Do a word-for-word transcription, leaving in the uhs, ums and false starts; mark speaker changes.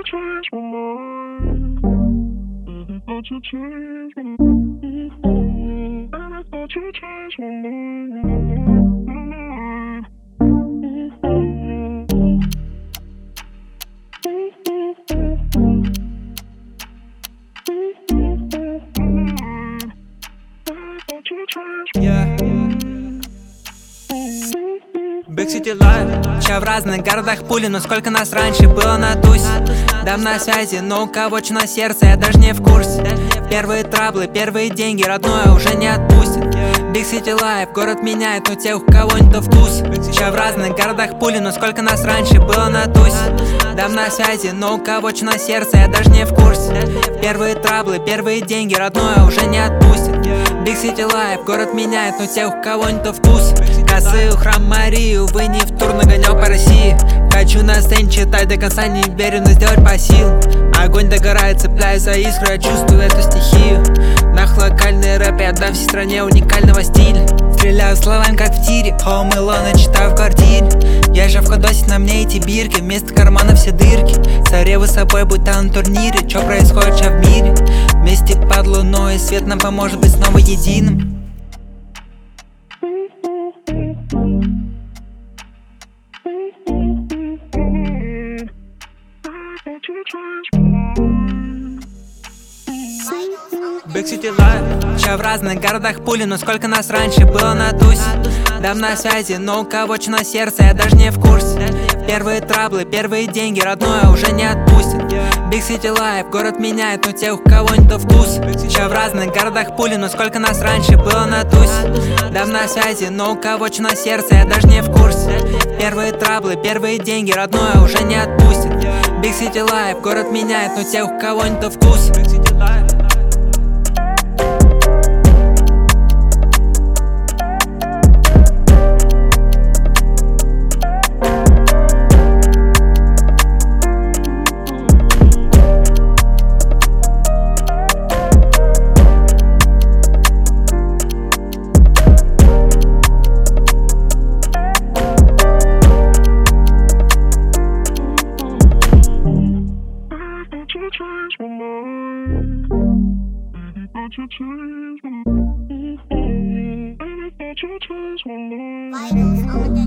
Speaker 1: change my mind. Baby, thought you changed my mind. Baby, thought you changed my mind.
Speaker 2: Yeah. Big City Life. Ща в разных городах пули, но сколько нас раньше было на тусе. Дам на связи, но у кого что на сердце, я даже не в курсе. Первые траблы, первые деньги, родное уже не отпустит. Big City Life, город меняет, но тех, у кого не то вкус. Ща в разных городах пули, но сколько нас раньше было на тусе. Дам на связи, но у кого что на сердце, я даже не в курсе. Первые траблы, первые деньги, родное уже не отпустит. Big City Life, город меняет, но тех, у кого не то вкус. Косые у храм Марии, увы, не в тур, но гонёк по России. Хочу на сцене читать до конца, не верю, но сделать по силам. Огонь догорает, цепляюсь за искру, я чувствую эту стихию. Нах локальный рэп, я отдам всей стране уникального стиля. Стреляю словами, как в тире, Home Alone, читаю в квартире. Я же в ходосе, на мне эти бирки, вместо кармана все дырки. Царевы с собой, будь там на турнире, чё происходит ща в мире? Вместе под луной, и свет нам поможет быть снова единым. Big City Life. Ща в разных городах пули, но сколько нас раньше было на тусе. Дам на связи, но у кого что на сердце, я даже не в курсе. Первые траблы, первые деньги, родное уже не отпустит. Big City Life, город меняет, но тех, у кого не то вкус. Ща в разных городах пули, но сколько нас раньше было на тусе. Дам на связи, но у кого что на сердце, я даже не в курсе. Первые траблы, первые деньги, родное уже не отпустит. Big City Life, город меняет, но тех, у кого не то вкус.
Speaker 1: Change my mind. Baby, thought you changed my mind. Baby, thought you changed my mind.